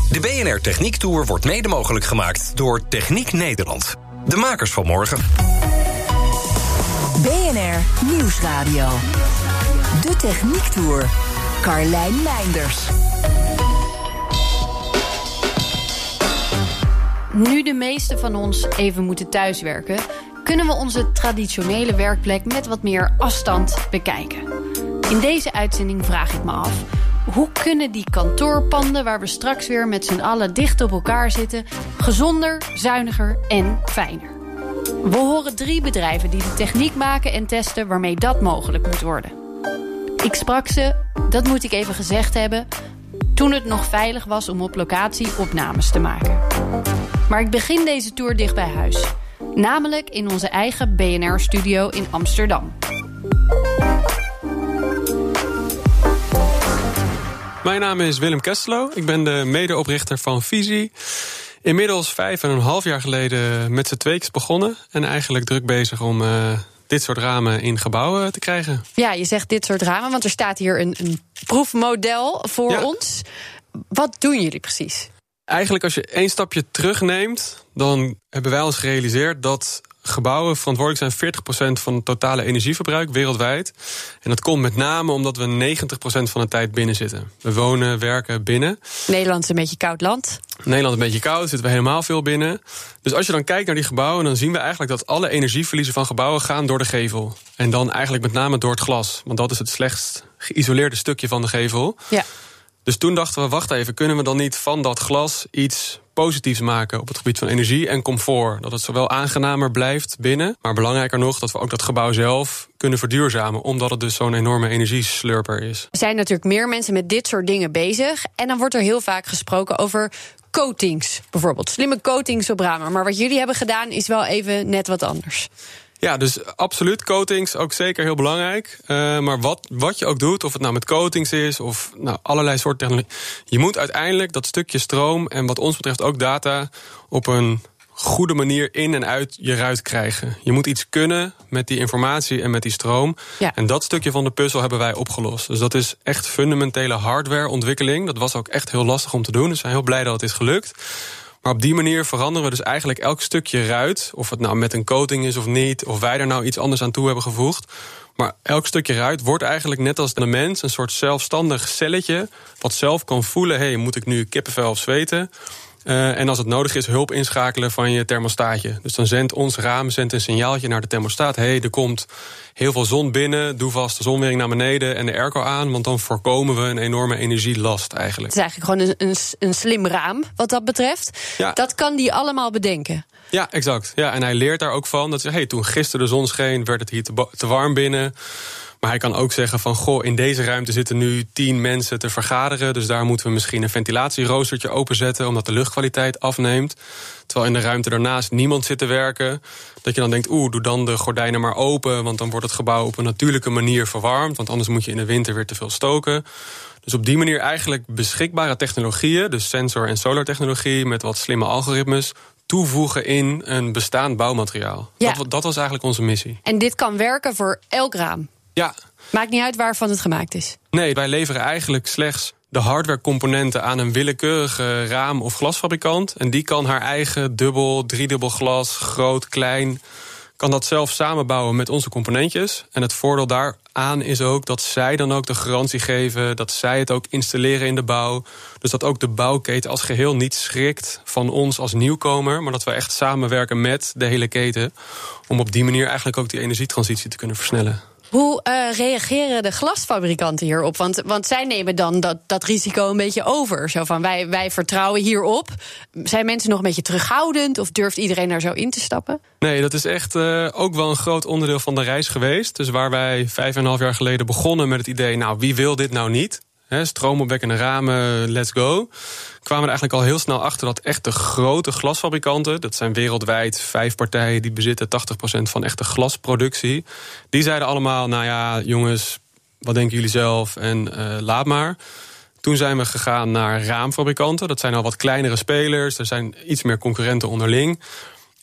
De BNR Techniek Tour wordt mede mogelijk gemaakt door Techniek Nederland. De makers van morgen. BNR Nieuwsradio. De Techniek Tour. Carlijn Meinders. Nu de meesten van ons even moeten thuiswerken, kunnen we onze traditionele werkplek met wat meer afstand bekijken. In deze uitzending vraag ik me af: hoe kunnen die kantoorpanden waar we straks weer met z'n allen dicht op elkaar zitten gezonder, zuiniger en fijner? We horen 3 bedrijven die de techniek maken en testen waarmee dat mogelijk moet worden. Ik sprak ze, dat moet ik even gezegd hebben, toen het nog veilig was om op locatie opnames te maken. Maar ik begin deze tour dicht bij huis. Namelijk in onze eigen BNR-studio in Amsterdam. Mijn naam is Willem Kestelo. Ik ben de medeoprichter van Visie. Inmiddels 5,5 jaar geleden met z'n tweetjes begonnen. En eigenlijk druk bezig om dit soort ramen in gebouwen te krijgen. Ja, je zegt dit soort ramen, want er staat hier een proefmodel voor ons. Wat doen jullie precies? Eigenlijk als je 1 stapje terugneemt, dan hebben wij ons gerealiseerd dat gebouwen verantwoordelijk zijn 40% van het totale energieverbruik wereldwijd. En dat komt met name omdat we 90% van de tijd binnen zitten. We wonen, werken binnen. Nederland is een beetje koud land. Nederland is een beetje koud, zitten we helemaal veel binnen. Dus als je dan kijkt naar die gebouwen, dan zien we eigenlijk dat alle energieverliezen van gebouwen gaan door de gevel. En dan eigenlijk met name door het glas. Want dat is het slechtst geïsoleerde stukje van de gevel. Ja. Dus toen dachten we, wacht even, kunnen we dan niet van dat glas iets positiefs maken op het gebied van energie en comfort? Dat het zowel aangenamer blijft binnen, maar belangrijker nog dat we ook dat gebouw zelf kunnen verduurzamen, omdat het dus zo'n enorme energieslurper is. Er zijn natuurlijk meer mensen met dit soort dingen bezig en dan wordt er heel vaak gesproken over coatings, bijvoorbeeld slimme coatings op ramen. Maar wat jullie hebben gedaan is wel even net wat anders. Ja, dus absoluut, coatings ook zeker heel belangrijk. Maar wat je ook doet, of het nou met coatings is of allerlei soorten technologie, je moet uiteindelijk dat stukje stroom en wat ons betreft ook data op een goede manier in en uit je ruit krijgen. Je moet iets kunnen met die informatie en met die stroom. Ja. En dat stukje van de puzzel hebben wij opgelost. Dus dat is echt fundamentele hardwareontwikkeling. Dat was ook echt heel lastig om te doen. Dus we zijn heel blij dat het is gelukt. Maar op die manier veranderen we dus eigenlijk elk stukje ruit, of het nou met een coating is of niet, of wij er nou iets anders aan toe hebben gevoegd. Maar elk stukje ruit wordt eigenlijk net als de mens een soort zelfstandig celletje, wat zelf kan voelen, moet ik nu kippenvel of zweten? En als het nodig is, hulp inschakelen van je thermostaatje. Dus dan zendt ons raam een signaaltje naar de thermostaat. Er komt heel veel zon binnen, doe vast de zonwering naar beneden en de airco aan, want dan voorkomen we een enorme energielast eigenlijk. Het is eigenlijk gewoon een slim raam wat dat betreft. Ja. Dat kan die allemaal bedenken. Ja, exact. Ja, en hij leert daar ook van. Dat toen gisteren de zon scheen, werd het hier te warm binnen. Maar hij kan ook zeggen van, in deze ruimte zitten nu 10 mensen te vergaderen, dus daar moeten we misschien een ventilatieroostertje openzetten, omdat de luchtkwaliteit afneemt. Terwijl in de ruimte daarnaast niemand zit te werken. Dat je dan denkt, doe dan de gordijnen maar open, want dan wordt het gebouw op een natuurlijke manier verwarmd, want anders moet je in de winter weer te veel stoken. Dus op die manier eigenlijk beschikbare technologieën, dus sensor- en solartechnologie met wat slimme algoritmes, toevoegen in een bestaand bouwmateriaal. Ja. Dat was eigenlijk onze missie. En dit kan werken voor elk raam? Ja. Maakt niet uit waarvan het gemaakt is? Nee, wij leveren eigenlijk slechts de hardwarecomponenten aan een willekeurige raam- of glasfabrikant. En die kan haar eigen dubbel, driedubbel glas, groot, klein, kan dat zelf samenbouwen met onze componentjes. En het voordeel daaraan is ook dat zij dan ook de garantie geven, dat zij het ook installeren in de bouw. Dus dat ook de bouwketen als geheel niet schrikt van ons als nieuwkomer, maar dat we echt samenwerken met de hele keten om op die manier eigenlijk ook die energietransitie te kunnen versnellen. Hoe reageren de glasfabrikanten hierop? Want zij nemen dan dat risico een beetje over. Zo van, wij vertrouwen hierop. Zijn mensen nog een beetje terughoudend of durft iedereen daar zo in te stappen? Nee, dat is echt ook wel een groot onderdeel van de reis geweest. Dus waar wij 5,5 jaar geleden begonnen met het idee, wie wil dit nou niet? Stroomopwekkende ramen, let's go. Kwamen er eigenlijk al heel snel achter dat echt de grote glasfabrikanten, dat zijn wereldwijd 5 partijen die bezitten 80% van echte glasproductie, die zeiden allemaal, jongens, wat denken jullie zelf en laat maar. Toen zijn we gegaan naar raamfabrikanten. Dat zijn al wat kleinere spelers, er zijn iets meer concurrenten onderling.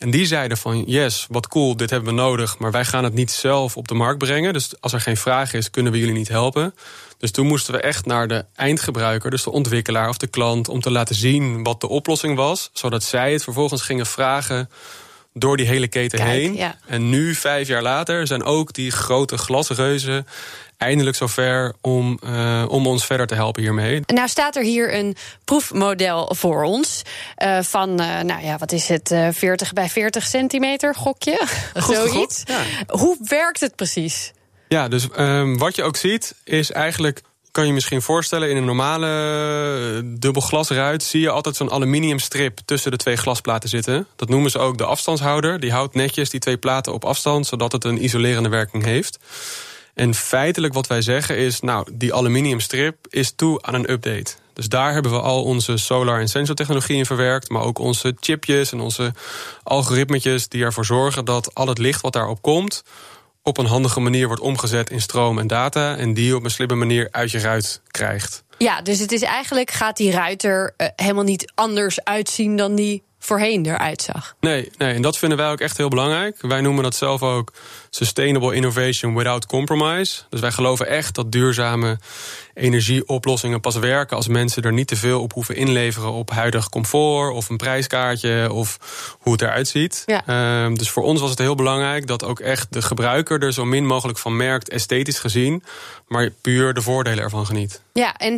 En die zeiden van, yes, wat cool, dit hebben we nodig, maar wij gaan het niet zelf op de markt brengen. Dus als er geen vraag is, kunnen we jullie niet helpen. Dus toen moesten we echt naar de eindgebruiker, dus de ontwikkelaar of de klant, om te laten zien wat de oplossing was, zodat zij het vervolgens gingen vragen door die hele keten heen. Ja. En nu, 5 jaar later, zijn ook die grote glasreuzen eindelijk zover om ons verder te helpen hiermee. Nou staat er hier een proefmodel voor ons van, wat is het, 40 bij 40 centimeter, gokje? Zoiets. Ja. Hoe werkt het precies? Ja, dus wat je ook ziet is eigenlijk, kan je misschien voorstellen, in een normale dubbelglasruit zie je altijd zo'n aluminiumstrip tussen de 2 glasplaten zitten. Dat noemen ze ook de afstandshouder. Die houdt netjes die 2 platen op afstand, zodat het een isolerende werking heeft. En feitelijk wat wij zeggen is, die aluminiumstrip is toe aan een update. Dus daar hebben we al onze solar- en sensortechnologie in verwerkt, maar ook onze chipjes en onze algoritmetjes die ervoor zorgen dat al het licht wat daarop komt op een handige manier wordt omgezet in stroom en data en die op een slimme manier uit je ruit krijgt. Ja, dus het is eigenlijk, gaat die ruit er helemaal niet anders uitzien dan die voorheen eruit zag. Nee, en dat vinden wij ook echt heel belangrijk. Wij noemen dat zelf ook Sustainable Innovation Without Compromise. Dus wij geloven echt dat duurzame energieoplossingen pas werken als mensen er niet te veel op hoeven inleveren op huidig comfort of een prijskaartje of hoe het eruit ziet. Ja. Dus voor ons was het heel belangrijk dat ook echt de gebruiker er zo min mogelijk van merkt, esthetisch gezien, maar puur de voordelen ervan geniet. Ja, en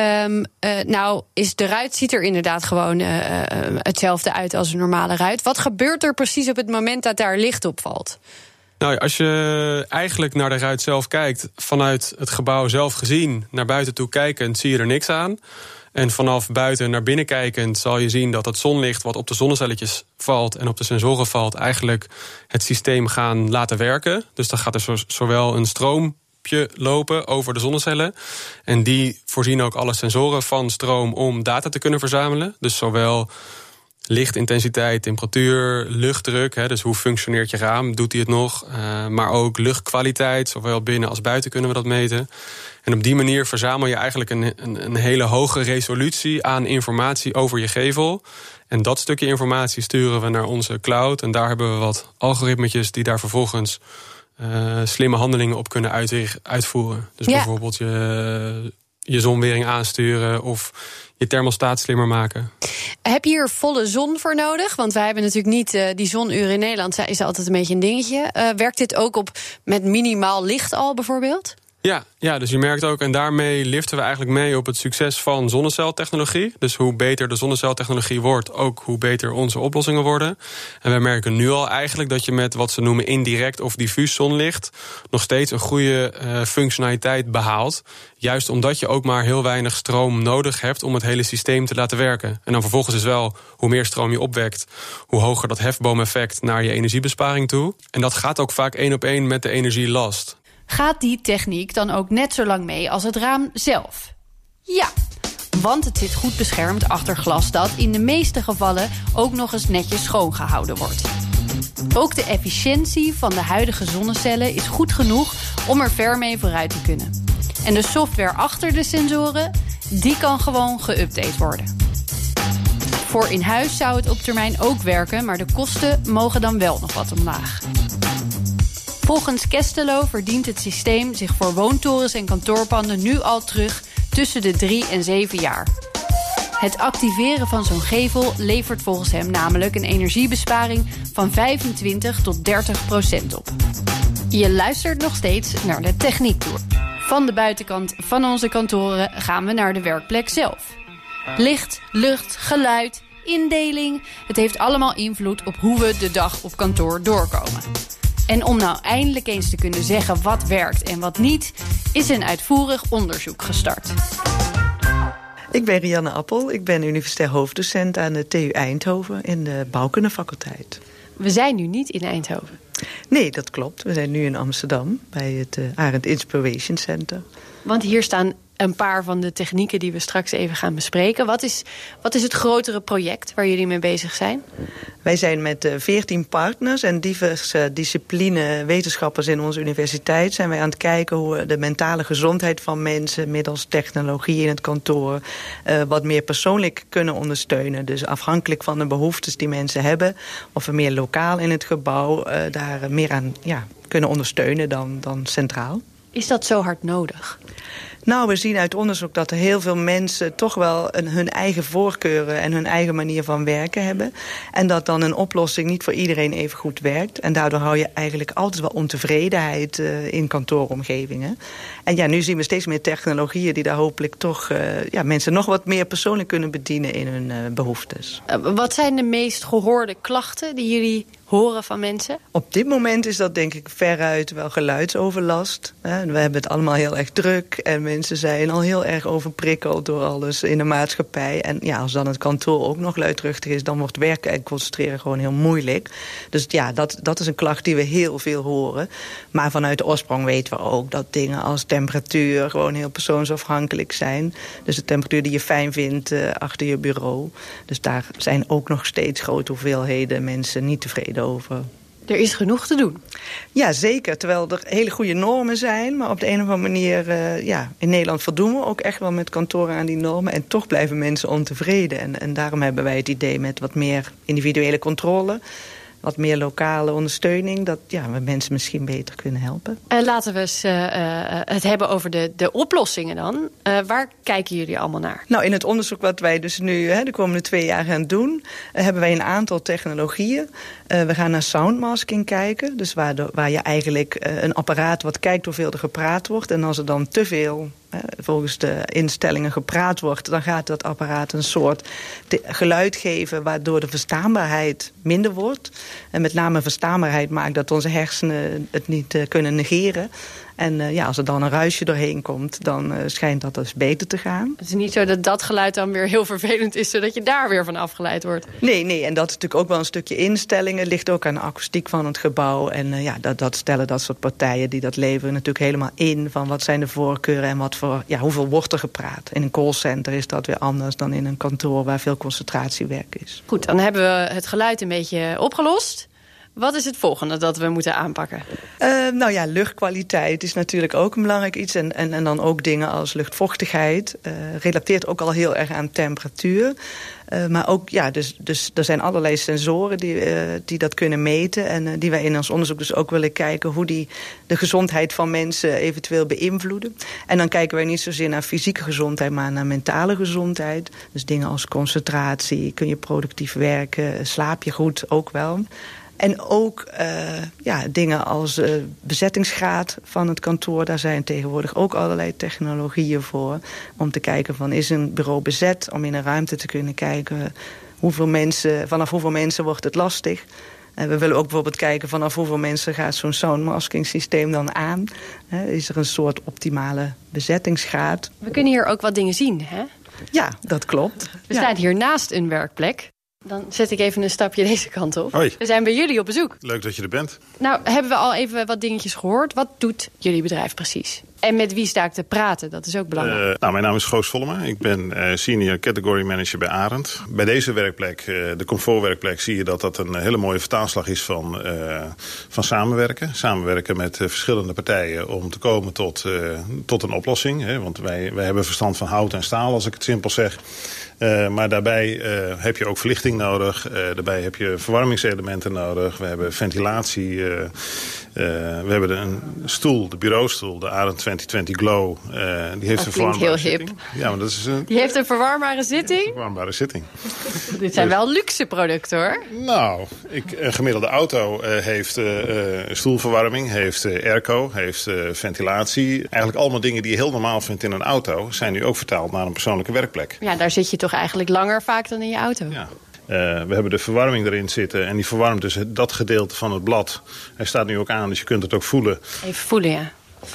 is de ruit ziet er inderdaad gewoon hetzelfde uit als een normale ruit. Wat gebeurt er precies op het moment dat daar licht op valt? Nou, als je eigenlijk naar de ruit zelf kijkt, vanuit het gebouw zelf gezien, naar buiten toe kijkend, zie je er niks aan. En vanaf buiten naar binnen kijkend zal je zien dat het zonlicht wat op de zonnecelletjes valt en op de sensoren valt, eigenlijk het systeem gaan laten werken. Dus dan gaat er zowel een stroompje lopen over de zonnecellen. En die voorzien ook alle sensoren van stroom om data te kunnen verzamelen. Dus zowel lichtintensiteit, temperatuur, luchtdruk, dus hoe functioneert je raam, doet hij het nog? Maar ook luchtkwaliteit, zowel binnen als buiten kunnen we dat meten. En op die manier verzamel je eigenlijk een hele hoge resolutie aan informatie over je gevel. En dat stukje informatie sturen we naar onze cloud. En daar hebben we wat algoritmetjes die daar vervolgens slimme handelingen op kunnen uitvoeren. Dus bijvoorbeeld je zonwering aansturen of je thermostaat slimmer maken. Heb je hier volle zon voor nodig? Want wij hebben natuurlijk niet die zonuren in Nederland. Is altijd een beetje een dingetje. Werkt dit ook met minimaal licht al bijvoorbeeld? Ja, dus je merkt ook, en daarmee liften we eigenlijk mee op het succes van zonneceltechnologie. Dus hoe beter de zonneceltechnologie wordt, ook hoe beter onze oplossingen worden. En wij merken nu al eigenlijk dat je met wat ze noemen indirect of diffuus zonlicht nog steeds een goede functionaliteit behaalt. Juist omdat je ook maar heel weinig stroom nodig hebt om het hele systeem te laten werken. En dan vervolgens is wel, hoe meer stroom je opwekt, hoe hoger dat hefboomeffect naar je energiebesparing toe. En dat gaat ook vaak 1 op 1 met de energielast. Gaat die techniek dan ook net zo lang mee als het raam zelf? Ja, want het zit goed beschermd achter glas dat in de meeste gevallen ook nog eens netjes schoongehouden wordt. Ook de efficiëntie van de huidige zonnecellen is goed genoeg om er ver mee vooruit te kunnen. En de software achter de sensoren, die kan gewoon geüpdate worden. Voor in huis zou het op termijn ook werken, maar de kosten mogen dan wel nog wat omlaag. Volgens Kestelo verdient het systeem zich voor woontorens en kantoorpanden nu al terug tussen de 3 en 7 jaar. Het activeren van zo'n gevel levert volgens hem namelijk een energiebesparing van 25 tot 30% op. Je luistert nog steeds naar de Techniektour. Van de buitenkant van onze kantoren gaan we naar de werkplek zelf. Licht, lucht, geluid, indeling, het heeft allemaal invloed op hoe we de dag op kantoor doorkomen. En om nou eindelijk eens te kunnen zeggen wat werkt en wat niet, is een uitvoerig onderzoek gestart. Ik ben Rianne Appel, ik ben universitair hoofddocent aan de TU Eindhoven in de bouwkundefaculteit. We zijn nu niet in Eindhoven. Nee, dat klopt. We zijn nu in Amsterdam bij het Arend Inspiration Center. Want hier staan een paar van de technieken die we straks even gaan bespreken. Wat is het grotere project waar jullie mee bezig zijn? Wij zijn met 14 partners en diverse discipline wetenschappers in onze universiteit zijn wij aan het kijken hoe we de mentale gezondheid van mensen middels technologie in het kantoor wat meer persoonlijk kunnen ondersteunen. Dus afhankelijk van de behoeftes die mensen hebben, of we meer lokaal in het gebouw daar meer aan kunnen ondersteunen dan centraal. Is dat zo hard nodig? Nou, we zien uit onderzoek dat er heel veel mensen toch wel hun eigen voorkeuren en hun eigen manier van werken hebben. En dat dan een oplossing niet voor iedereen even goed werkt. En daardoor hou je eigenlijk altijd wel ontevredenheid in kantooromgevingen. En nu zien we steeds meer technologieën die daar hopelijk toch mensen nog wat meer persoonlijk kunnen bedienen in hun behoeftes. Wat zijn de meest gehoorde klachten die jullie horen van mensen? Op dit moment is dat denk ik veruit wel geluidsoverlast. We hebben het allemaal heel erg druk en mensen zijn al heel erg overprikkeld door alles in de maatschappij. En als dan het kantoor ook nog luidruchtig is, dan wordt werken en concentreren gewoon heel moeilijk. Dus dat is een klacht die we heel veel horen. Maar vanuit de oorsprong weten we ook dat dingen als temperatuur gewoon heel persoonsafhankelijk zijn. Dus de temperatuur die je fijn vindt achter je bureau. Dus daar zijn ook nog steeds grote hoeveelheden mensen niet tevreden over. Er is genoeg te doen. Ja, zeker. Terwijl er hele goede normen zijn. Maar op de een of andere manier, in Nederland voldoen we ook echt wel met kantoren aan die normen. En toch blijven mensen ontevreden. En daarom hebben wij het idee met wat meer individuele controle, wat meer lokale ondersteuning, dat we mensen misschien beter kunnen helpen. Laten we eens het hebben over de oplossingen dan. Waar kijken jullie allemaal naar? Nou, in het onderzoek wat wij dus nu de komende 2 jaar gaan doen, hebben wij een aantal technologieën. We gaan naar soundmasking kijken. Dus waar je eigenlijk een apparaat wat kijkt hoeveel er gepraat wordt. En als er dan te veel volgens de instellingen gepraat wordt, dan gaat dat apparaat een soort geluid geven waardoor de verstaanbaarheid minder wordt. En met name verstaanbaarheid maakt dat onze hersenen het niet kunnen negeren. En als er dan een ruisje doorheen komt, dan schijnt dat dus beter te gaan. Het is niet zo dat dat geluid dan weer heel vervelend is, zodat je daar weer van afgeleid wordt. Nee, en dat is natuurlijk ook wel een stukje instellingen. Het ligt ook aan de akoestiek van het gebouw. En dat stellen dat soort partijen die dat leveren natuurlijk helemaal in van wat zijn de voorkeuren en hoeveel wordt er gepraat. In een callcenter is dat weer anders dan in een kantoor waar veel concentratiewerk is. Goed, dan hebben we het geluid een beetje opgelost. Wat is het volgende dat we moeten aanpakken? Luchtkwaliteit is natuurlijk ook een belangrijk iets. En dan ook dingen als luchtvochtigheid. Relateert ook al heel erg aan temperatuur. Maar ook, dus er zijn allerlei sensoren die dat kunnen meten. En die wij in ons onderzoek dus ook willen kijken hoe die de gezondheid van mensen eventueel beïnvloeden. En dan kijken wij niet zozeer naar fysieke gezondheid, maar naar mentale gezondheid. Dus dingen als concentratie, kun je productief werken, slaap je goed ook wel. En ook dingen als bezettingsgraad van het kantoor. Daar zijn tegenwoordig ook allerlei technologieën voor. Om te kijken van, is een bureau bezet? Om in een ruimte te kunnen kijken vanaf hoeveel mensen wordt het lastig. En we willen ook bijvoorbeeld kijken vanaf hoeveel mensen gaat zo'n soundmasking systeem dan aan. Is er een soort optimale bezettingsgraad? We kunnen hier ook wat dingen zien, hè? Ja, dat klopt. We staan hier naast een werkplek. Dan zet ik even een stapje deze kant op. Hoi. We zijn bij jullie op bezoek. Leuk dat je er bent. Nou, hebben we al even wat dingetjes gehoord. Wat doet jullie bedrijf precies? En met wie sta ik te praten? Dat is ook belangrijk. Mijn naam is Goos Vollema. Ik ben senior category manager bij Arend. Bij deze werkplek, de comfortwerkplek, zie je dat een hele mooie vertaalslag is van samenwerken. Samenwerken met verschillende partijen om te komen tot een oplossing. Hè? Want wij hebben verstand van hout en staal, als ik het simpel zeg. Maar daarbij heb je ook verlichting nodig. Daarbij heb je verwarmingselementen nodig. We hebben ventilatie. We hebben een stoel, de bureaustoel, de Arend 2020 Glow. Die heeft een verwarmbare zitting. Ja, maar dat is die heeft een verwarmbare zitting? Een verwarmbare zitting. Dit zijn wel luxe producten, hoor. Nou, een gemiddelde auto heeft stoelverwarming, heeft airco, heeft ventilatie. Eigenlijk allemaal dingen die je heel normaal vindt in een auto, zijn nu ook vertaald naar een persoonlijke werkplek. Ja, daar zit je toch eigenlijk langer vaak dan in je auto. Ja. We hebben de verwarming erin zitten en die verwarmt dus dat gedeelte van het blad. Hij staat nu ook aan, dus je kunt het ook voelen. Even voelen, ja.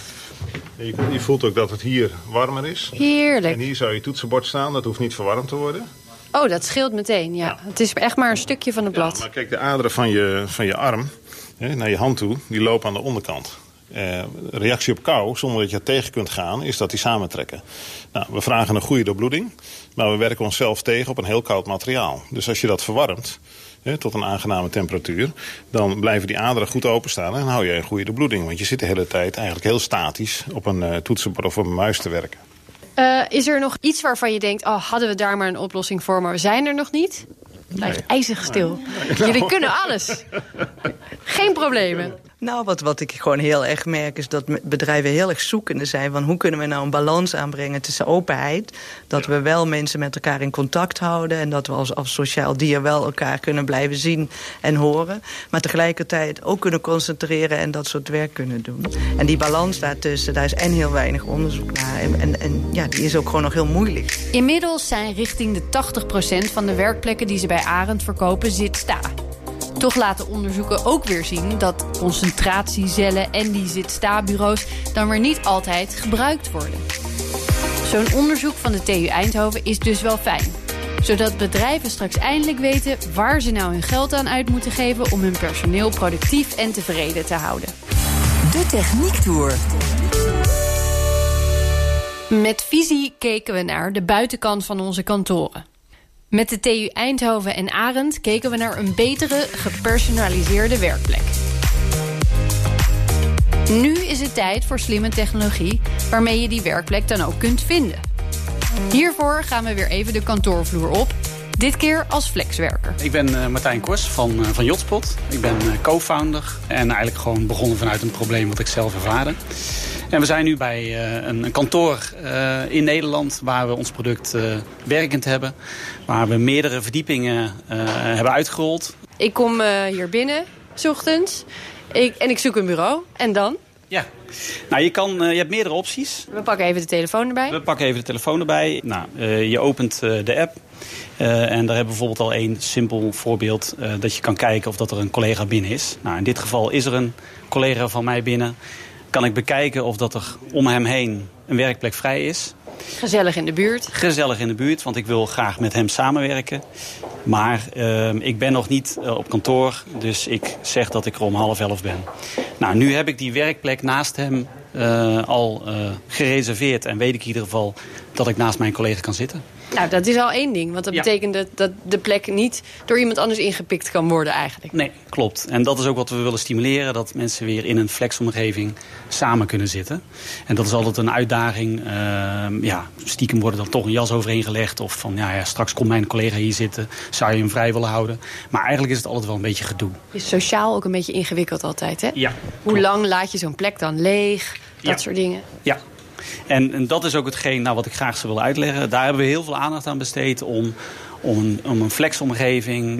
Je voelt ook dat het hier warmer is. Heerlijk. En hier zou je toetsenbord staan, dat hoeft niet verwarmd te worden. Oh, dat scheelt meteen, ja. Het is echt maar een stukje van het blad. Ja, maar kijk, de aderen van je arm, naar je hand toe, die lopen aan de onderkant. reactie op kou, zonder dat je het tegen kunt gaan, is dat die samentrekken. Nou, we vragen een goede doorbloeding, maar we werken onszelf tegen op een heel koud materiaal. Dus als je dat verwarmt tot een aangename temperatuur, dan blijven die aderen goed openstaan en hou je een goede doorbloeding. Want je zit de hele tijd eigenlijk heel statisch op een toetsenbord of op een muis te werken. Is er nog iets waarvan je denkt, hadden we daar maar een oplossing voor, maar we zijn er nog niet? Blijft ijzig stil. Nee. Jullie kunnen alles. Geen problemen. Nou, wat ik gewoon heel erg merk is dat bedrijven heel erg zoekende zijn van hoe kunnen we nou een balans aanbrengen tussen openheid, dat we wel mensen met elkaar in contact houden en dat we als sociaal dier wel elkaar kunnen blijven zien en horen, maar tegelijkertijd ook kunnen concentreren en dat soort werk kunnen doen. En die balans daartussen, daar is heel weinig onderzoek naar en die is ook gewoon nog heel moeilijk. Inmiddels zijn richting de 80% van de werkplekken die ze bij Arend verkopen zit-sta. Toch laten onderzoeken ook weer zien dat concentratiecellen en die zit-sta-bureaus dan weer niet altijd gebruikt worden. Zo'n onderzoek van de TU Eindhoven is dus wel fijn. Zodat bedrijven straks eindelijk weten waar ze nou hun geld aan uit moeten geven om hun personeel productief en tevreden te houden. De Techniek Tour. Met visie keken we naar de buitenkant van onze kantoren. Met de TU Eindhoven en Arend keken we naar een betere, gepersonaliseerde werkplek. Nu is het tijd voor slimme technologie waarmee je die werkplek dan ook kunt vinden. Hiervoor gaan we weer even de kantoorvloer op. Dit keer als flexwerker. Ik ben Martijn Kors van Jotspot. Ik ben co-founder en eigenlijk gewoon begonnen vanuit een probleem wat ik zelf ervaarde. En we zijn nu bij een kantoor in Nederland waar we ons product werkend hebben. Waar we meerdere verdiepingen hebben uitgerold. Ik kom hier binnen, 's ochtends. Ik zoek een bureau. En dan? Ja, nou je hebt meerdere opties. We pakken even de telefoon erbij. Nou, je opent de app. En daar hebben we bijvoorbeeld al één simpel voorbeeld. Dat je kan kijken of dat er een collega binnen is. Nou, in dit geval is er een collega van mij binnen. Kan ik bekijken of dat er om hem heen een werkplek vrij is. Gezellig in de buurt. Gezellig in de buurt, want ik wil graag met hem samenwerken. Maar ik ben nog niet op kantoor, dus ik zeg dat ik er om 10:30 ben. Nou, nu heb ik die werkplek naast hem al gereserveerd. En weet ik in ieder geval dat ik naast mijn collega kan zitten. Nou, dat is al één ding. Want dat betekent dat de plek niet door iemand anders ingepikt kan worden eigenlijk. Nee, klopt. En dat is ook wat we willen stimuleren. Dat mensen weer in een flexomgeving samen kunnen zitten. En dat is altijd een uitdaging. Stiekem wordt er dan toch een jas overheen gelegd. Of van, straks komt mijn collega hier zitten. Zou je hem vrij willen houden? Maar eigenlijk is het altijd wel een beetje gedoe. Is sociaal ook een beetje ingewikkeld altijd, hè? Ja. Hoe lang laat je zo'n plek dan leeg? Dat soort dingen. Ja. En dat is ook hetgeen wat ik graag zou willen uitleggen. Daar hebben we heel veel aandacht aan besteed om een flexomgeving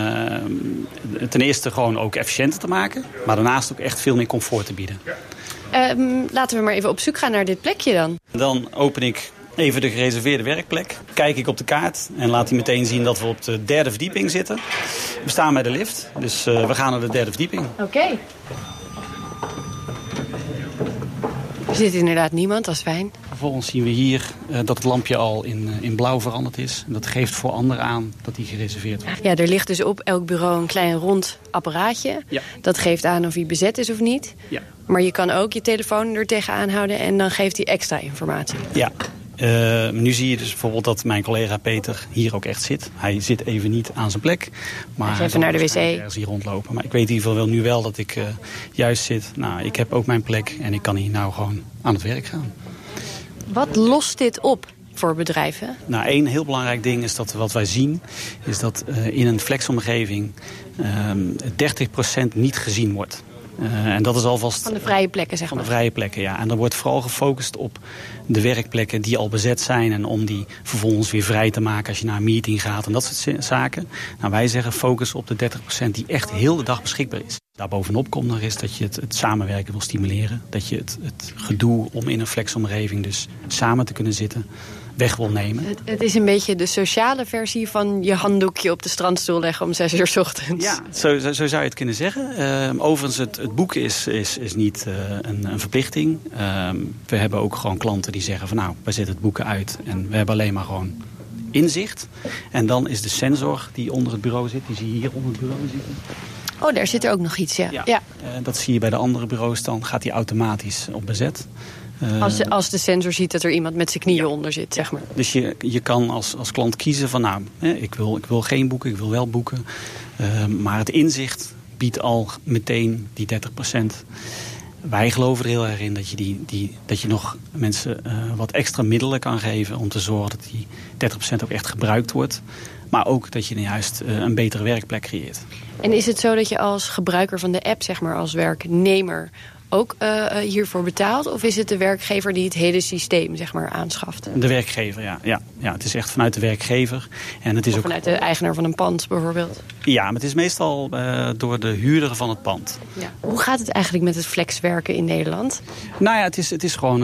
ten eerste gewoon ook efficiënter te maken. Maar daarnaast ook echt veel meer comfort te bieden. Laten we maar even op zoek gaan naar dit plekje dan. Dan open ik even de gereserveerde werkplek. Kijk ik op de kaart en laat hij meteen zien dat we op de 3e verdieping zitten. We staan bij de lift, dus we gaan naar de 3e verdieping. Oké. Er zit inderdaad niemand, dat is fijn. Vervolgens zien we hier dat het lampje al in blauw veranderd is. En dat geeft voor anderen aan dat die gereserveerd wordt. Ja, er ligt dus op elk bureau een klein rond apparaatje. Ja. Dat geeft aan of hij bezet is of niet. Ja. Maar je kan ook je telefoon er tegenaan houden en dan geeft hij extra informatie. Ja. Nu zie je dus bijvoorbeeld dat mijn collega Peter hier ook echt zit. Hij zit even niet aan zijn plek. Maar hij even naar de wc. Ergens hier rondlopen. Maar ik weet in ieder geval nu wel dat ik juist zit. Nou, ik heb ook mijn plek en ik kan hier nou gewoon aan het werk gaan. Wat lost dit op voor bedrijven? Nou, één heel belangrijk ding is dat wat wij zien, is dat in een flexomgeving 30% niet gezien wordt. En dat is alvast van de vrije plekken, zeg maar. Van de vrije plekken, ja. En er wordt vooral gefocust op de werkplekken die al bezet zijn en om die vervolgens weer vrij te maken als je naar een meeting gaat en dat soort zaken. Nou, wij zeggen focus op de 30% die echt heel de dag beschikbaar is. Daarbovenop komt nog eens dat je het samenwerken wil stimuleren. Dat je het gedoe om in een flexomgeving dus samen te kunnen zitten weg wil nemen. Het is een beetje de sociale versie van je handdoekje op de strandstoel leggen om 6 uur 's ochtends. Ja, zo zou je het kunnen zeggen. Overigens, het boeken is niet een verplichting. We hebben ook gewoon klanten die zeggen van nou, wij zetten het boeken uit en we hebben alleen maar gewoon inzicht. En dan is de sensor die onder het bureau zit, die zie je hier onder het bureau zitten. Oh, daar zit er ook nog iets, ja. Dat zie je bij de andere bureaus, dan gaat die automatisch op bezet. Als de sensor ziet dat er iemand met zijn knieën onder zit, zeg maar. Dus je kan als klant kiezen van, ik wil geen boeken, ik wil wel boeken. Maar het inzicht biedt al meteen die 30%. Wij geloven er heel erg in dat je nog mensen wat extra middelen kan geven om te zorgen dat die 30% ook echt gebruikt wordt. Maar ook dat je juist een betere werkplek creëert. En is het zo dat je als gebruiker van de app, zeg maar als werknemer, ook hiervoor betaalt? Of is het de werkgever die het hele systeem, zeg maar, aanschaft? De werkgever, ja. Het is echt vanuit de werkgever. En het is ook vanuit de eigenaar van een pand bijvoorbeeld? Ja, maar het is meestal door de huurder van het pand. Ja. Hoe gaat het eigenlijk met het flexwerken in Nederland? Nou ja, het is gewoon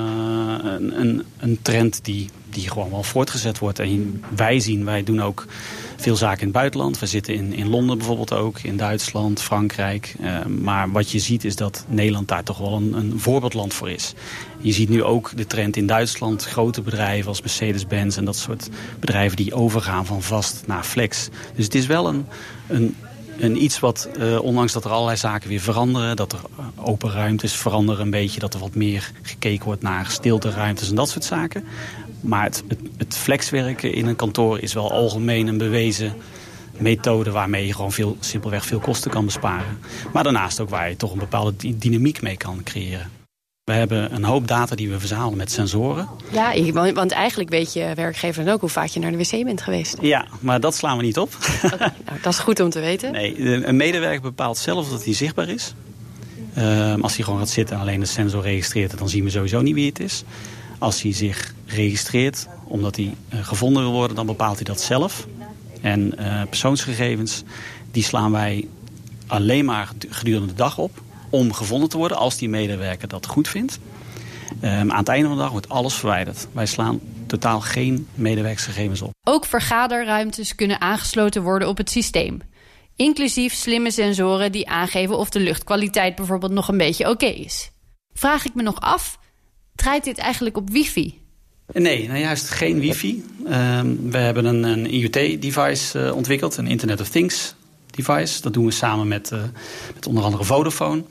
een trend die gewoon wel voortgezet wordt. En wij doen ook veel zaken in het buitenland. We zitten in Londen bijvoorbeeld ook, in Duitsland, Frankrijk. Maar wat je ziet is dat Nederland daar toch wel een voorbeeldland voor is. Je ziet nu ook de trend in Duitsland. Grote bedrijven als Mercedes-Benz en dat soort bedrijven die overgaan van vast naar flex. Dus het is wel een iets wat, ondanks dat er allerlei zaken weer veranderen, dat er open ruimtes veranderen een beetje, dat er wat meer gekeken wordt naar stilteruimtes en dat soort zaken. Maar het flexwerken in een kantoor is wel algemeen een bewezen methode waarmee je gewoon simpelweg veel kosten kan besparen. Maar daarnaast ook waar je toch een bepaalde dynamiek mee kan creëren. We hebben een hoop data die we verzamelen met sensoren. Ja, want eigenlijk weet je werkgever dan ook hoe vaak je naar de wc bent geweest. Ja, maar dat slaan we niet op. Okay, nou, dat is goed om te weten. Nee, een medewerker bepaalt zelf dat hij zichtbaar is. Als hij gewoon gaat zitten en alleen de sensor registreert, dan zien we sowieso niet wie het is. Als hij zich registreert omdat hij gevonden wil worden, dan bepaalt hij dat zelf. En persoonsgegevens, die slaan wij alleen maar gedurende de dag op om gevonden te worden als die medewerker dat goed vindt. Aan het einde van de dag wordt alles verwijderd. Wij slaan totaal geen medewerkersgegevens op. Ook vergaderruimtes kunnen aangesloten worden op het systeem. Inclusief slimme sensoren die aangeven of de luchtkwaliteit bijvoorbeeld nog een beetje oké is. Vraag ik me nog af, draait dit eigenlijk op wifi? Nee, nou juist geen wifi. We hebben een IoT-device ontwikkeld, een Internet of Things device. Dat doen we samen met onder andere Vodafone.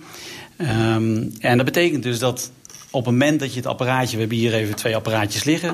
En dat betekent dus dat op het moment dat je het apparaatje, we hebben hier even 2 apparaatjes liggen.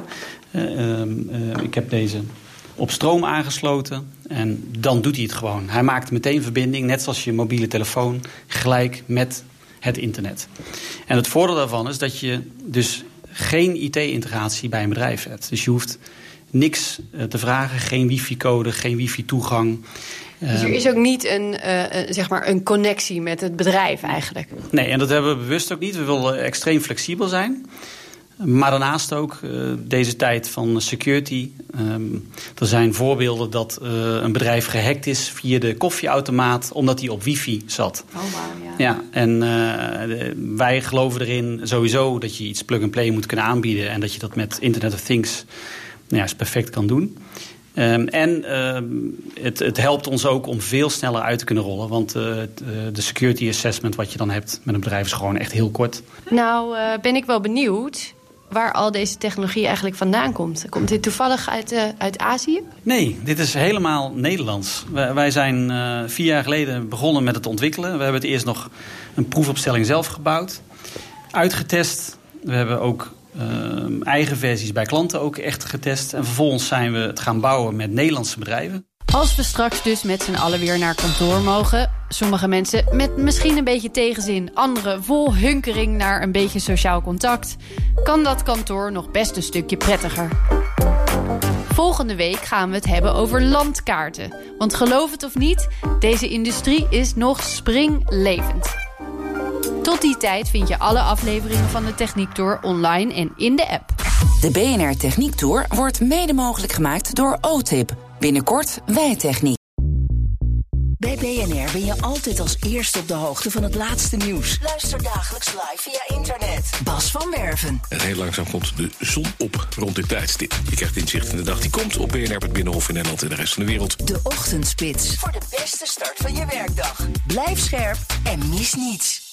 Ik heb deze op stroom aangesloten en dan doet hij het gewoon. Hij maakt meteen verbinding, net zoals je mobiele telefoon, gelijk met het internet. En het voordeel daarvan is dat je dus geen IT-integratie bij een bedrijf hebt. Dus je hoeft niks te vragen, geen wifi-code, geen wifi-toegang. Dus er is ook niet een connectie met het bedrijf eigenlijk? Nee, en dat hebben we bewust ook niet. We willen extreem flexibel zijn. Maar daarnaast ook deze tijd van security. Er zijn voorbeelden dat een bedrijf gehackt is via de koffieautomaat omdat hij op wifi zat. Oh, wow, ja. En wij geloven erin sowieso dat je iets plug-and-play moet kunnen aanbieden en dat je dat met Internet of Things perfect kan doen. Het helpt ons ook om veel sneller uit te kunnen rollen. Want de security assessment wat je dan hebt met een bedrijf is gewoon echt heel kort. Nou, ben ik wel benieuwd waar al deze technologie eigenlijk vandaan komt. Komt dit toevallig uit Azië? Nee, dit is helemaal Nederlands. Wij zijn 4 jaar geleden begonnen met het ontwikkelen. We hebben het eerst nog een proefopstelling zelf gebouwd. Uitgetest. We hebben ook eigen versies bij klanten ook echt getest. En vervolgens zijn we het gaan bouwen met Nederlandse bedrijven. Als we straks dus met z'n allen weer naar kantoor mogen, sommige mensen met misschien een beetje tegenzin, anderen vol hunkering naar een beetje sociaal contact, kan dat kantoor nog best een stukje prettiger. Volgende week gaan we het hebben over landkaarten. Want geloof het of niet, deze industrie is nog springlevend. Tot die tijd vind je alle afleveringen van de Techniek Tour online en in de app. De BNR Techniek Tour wordt mede mogelijk gemaakt door OTIP. Binnenkort Wijtechniek. Bij BNR ben je altijd als eerste op de hoogte van het laatste nieuws. Luister dagelijks live via internet. Bas van Werven. En heel langzaam komt de zon op rond dit tijdstip. Je krijgt inzicht in de dag die komt op BNR, het Binnenhof in Nederland en de rest van de wereld. De Ochtendspits. Voor de beste start van je werkdag. Blijf scherp en mis niets.